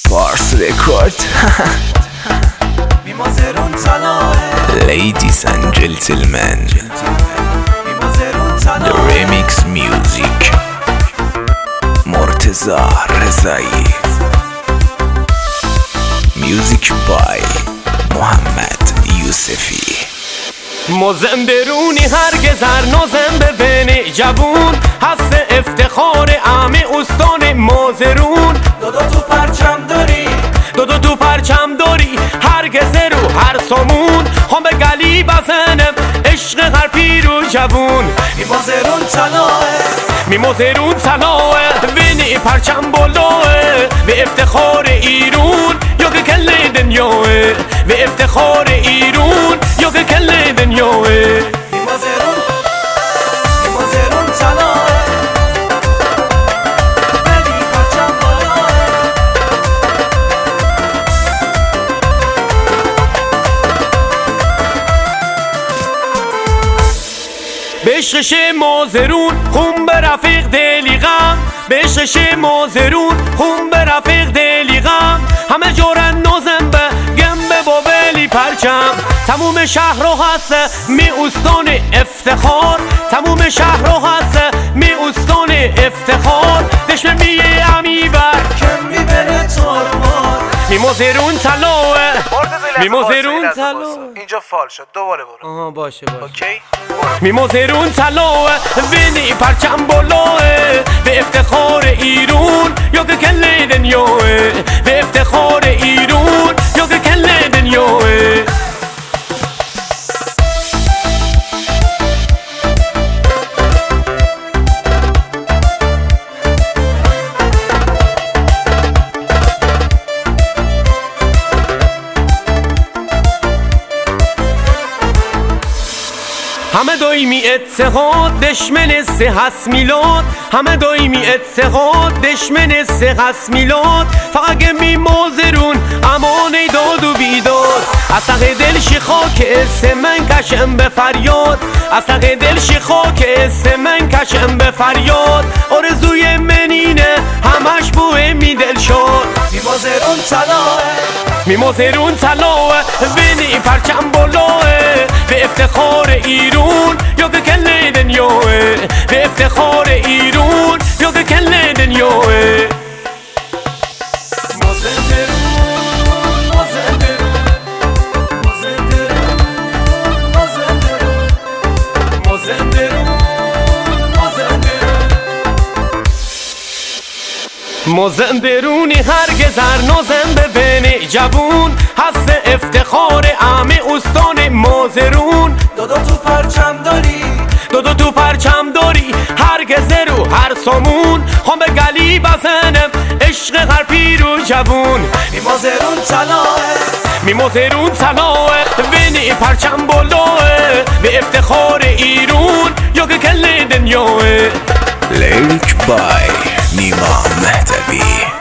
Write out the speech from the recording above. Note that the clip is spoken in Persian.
Pars Record. Ladies and gentlemen, the remix music مرتضی رضایی. Music by محمد یوسفی. مازندرونی هرگز هر نازم به بین جوون هست افتخار همه استان مازرون. دادا تو پرچم داری، دادا تو پرچم داری، هرگز رو هر سامون خوام به گلی بزنم عشق هر پیر و جوون. می مازرون طلاه، می مازرون طلاه، وینی پرچم بالاه به افتخار ایرون یا که کل دنیاه، به افتخار ایرون یا که کل دنیاه. می مازرون طلاه، ولی پرچم بالاه. به عشقش مازرون خون به رفیق دلی غم، به عشقش مازرون خون به رفیق دلی غم. همه جورن نازم به گنبه با بلی پرچم، تموم شهر رو هست می استان افتخار، تموم شهر رو هست می استان افتخار. دشمن میه امی بر کم میبره تارمار. می مازرون طلاه، می مازرون طلاه. اینجا فال شد، دوباره برو. آها باشه اوکی؟ می مازرون طلاه، وینی پرچم بالاه به افتخار ایرون یا که کل دنیاه، به افتخار ایرون یا که کل دنیاه. همه دایمی اتحاد دشمن سه هست میلاد، همه دایمی اتحاد دشمن سه هست میلاد. فقط گمی مازرون امان داد و بیداد، از ته دل شی خاک اسم من کشم به فریاد، از ته دل شی خاک اسم من کشم به فریاد. آرزوی منینه همش بوه می دل شاد. می مازرون طلاه، می مازرون طلاه، وینی پرچم بالاه به افتخار ایرون یا که کل دنیاه، به افتخار ایرون یا که کل دنیاه. مازندرونی هرگز هر نازم به بین جوون هست افتخار همه استان مازرون. دادا تو پرچم داری، دادا تو پرچم داری، هرگز رو هر سامون خوام به گلی بزنم عشق هر پیر و جوون. می مازرون طلاه، می مازرون طلاه، وینی پرچم بالاه به افتخار ایرون یا که کل دنیاه. Lyric by نیما مهدوی.